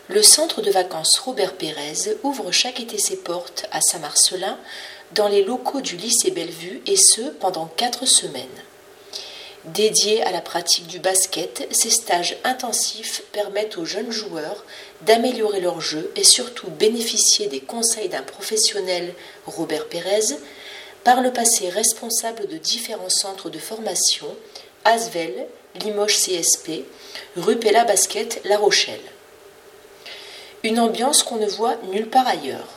Le centre de vacances Robert Pérez ouvre chaque été ses portes à Saint-Marcellin dans les locaux du lycée Bellevue et ce pendant 4 semaines. Dédiés à la pratique du basket, ces stages intensifs permettent aux jeunes joueurs d'améliorer leur jeu et surtout bénéficier des conseils d'un professionnel, Robert Pérez, par le passé responsable de différents centres de formation, Asvel, Limoges CSP, Rupella Basket, La Rochelle. Une ambiance qu'on ne voit nulle part ailleurs.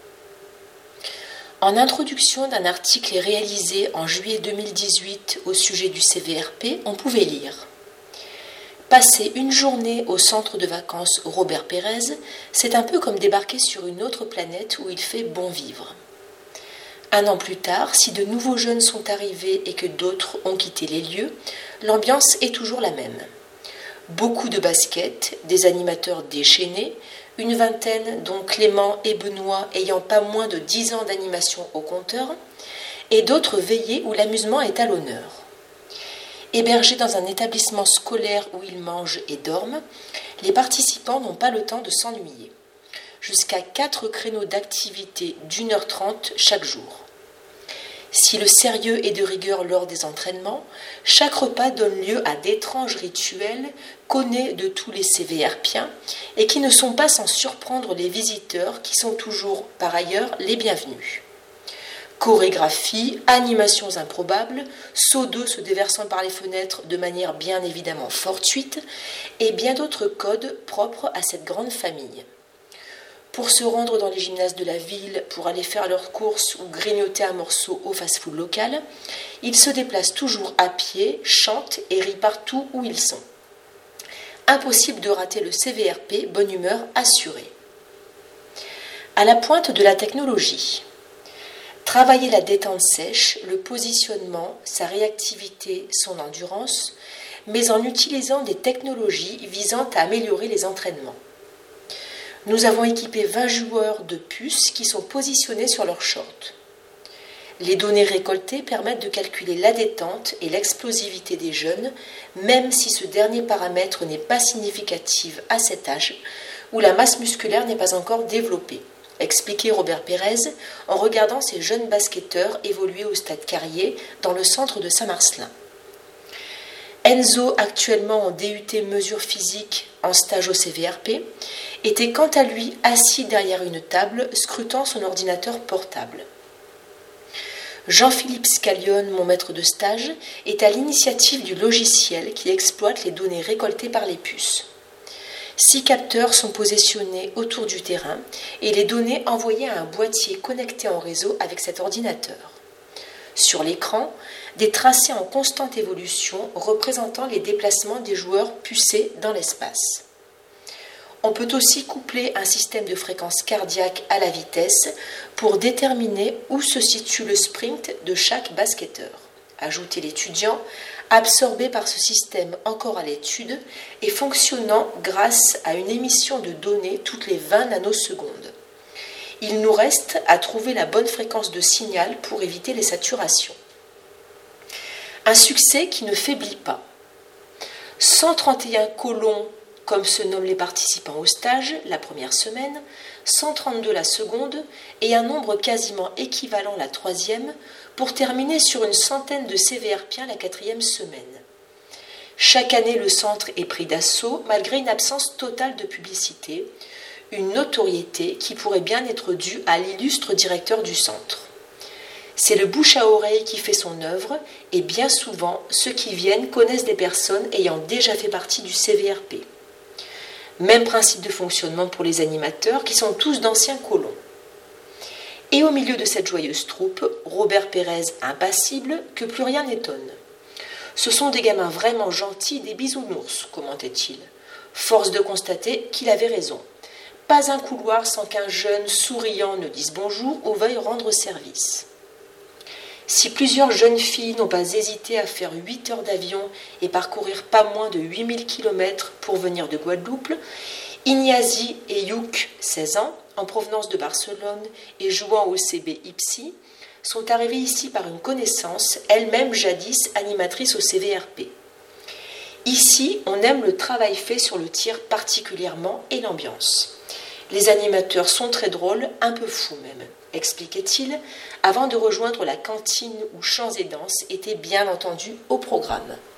En introduction d'un article réalisé en juillet 2018 au sujet du CVRP, on pouvait lire « Passer une journée au centre de vacances Robert Pérez, c'est un peu comme débarquer sur une autre planète où il fait bon vivre. » Un an plus tard, si de nouveaux jeunes sont arrivés et que d'autres ont quitté les lieux, l'ambiance est toujours la même. Beaucoup de basket, des animateurs déchaînés, une vingtaine dont Clément et Benoît ayant pas moins de 10 ans d'animation au compteur, et d'autres veillées où l'amusement est à l'honneur. Hébergés dans un établissement scolaire où ils mangent et dorment, les participants n'ont pas le temps de s'ennuyer. Jusqu'à 4 créneaux d'activité d'1h30 chaque jour. Si le sérieux est de rigueur lors des entraînements, chaque repas donne lieu à d'étranges rituels connus de tous les CVRpiens et qui ne sont pas sans surprendre les visiteurs qui sont toujours par ailleurs les bienvenus. Chorégraphie, animations improbables, seaux d'eau se déversant par les fenêtres de manière bien évidemment fortuite et bien d'autres codes propres à cette grande famille. Pour se rendre dans les gymnases de la ville, pour aller faire leurs courses ou grignoter un morceau au fast-food local, ils se déplacent toujours à pied, chantent et rient partout où ils sont. Impossible de rater le CVRP, bonne humeur assurée. À la pointe de la technologie. Travailler la détente sèche, le positionnement, sa réactivité, son endurance, mais en utilisant des technologies visant à améliorer les entraînements. Nous avons équipé 20 joueurs de puces qui sont positionnés sur leurs shorts. Les données récoltées permettent de calculer la détente et l'explosivité des jeunes, même si ce dernier paramètre n'est pas significatif à cet âge, où la masse musculaire n'est pas encore développée, expliquait Robert Pérez en regardant ces jeunes basketteurs évoluer au stade Carrier dans le centre de Saint-Marcellin. Enzo, actuellement en DUT mesures physiques en stage au CVRP, était quant à lui assis derrière une table, scrutant son ordinateur portable. Jean-Philippe Scalione, mon maître de stage, est à l'initiative du logiciel qui exploite les données récoltées par les puces. 6 capteurs sont positionnés autour du terrain et les données envoyées à un boîtier connecté en réseau avec cet ordinateur. Sur l'écran, des tracés en constante évolution représentant les déplacements des joueurs pucés dans l'espace. On peut aussi coupler un système de fréquence cardiaque à la vitesse pour déterminer où se situe le sprint de chaque basketteur. Ajoutait l'étudiant, absorbé par ce système encore à l'étude et fonctionnant grâce à une émission de données toutes les 20 nanosecondes. Il nous reste à trouver la bonne fréquence de signal pour éviter les saturations. Un succès qui ne faiblit pas. 131 colons, comme se nomment les participants au stage, la première semaine, 132 la seconde et un nombre quasiment équivalent la troisième, pour terminer sur une centaine de CVRpiens la 4e semaine. Chaque année, le centre est pris d'assaut malgré une absence totale de publicité, une notoriété qui pourrait bien être due à l'illustre directeur du centre. C'est le bouche à oreille qui fait son œuvre et bien souvent, ceux qui viennent connaissent des personnes ayant déjà fait partie du CVRP. Même principe de fonctionnement pour les animateurs qui sont tous d'anciens colons. Et au milieu de cette joyeuse troupe, Robert Pérez impassible, que plus rien n'étonne. Ce sont des gamins vraiment gentils, des bisounours, commentait-il. Force de constater qu'il avait raison. Pas un couloir sans qu'un jeune souriant ne dise bonjour ou veuille rendre service. Si plusieurs jeunes filles n'ont pas hésité à faire 8 heures d'avion et parcourir pas moins de 8000 km pour venir de Guadeloupe, Ignazi et Youk, 16 ans, en provenance de Barcelone et jouant au CB Ipsy, sont arrivés ici par une connaissance, elle-même jadis animatrice au CVRP. Ici, on aime le travail fait sur le tir particulièrement et l'ambiance. Les animateurs sont très drôles, un peu fous même, expliquait-il, avant de rejoindre la cantine où chants et danses étaient bien entendu au programme.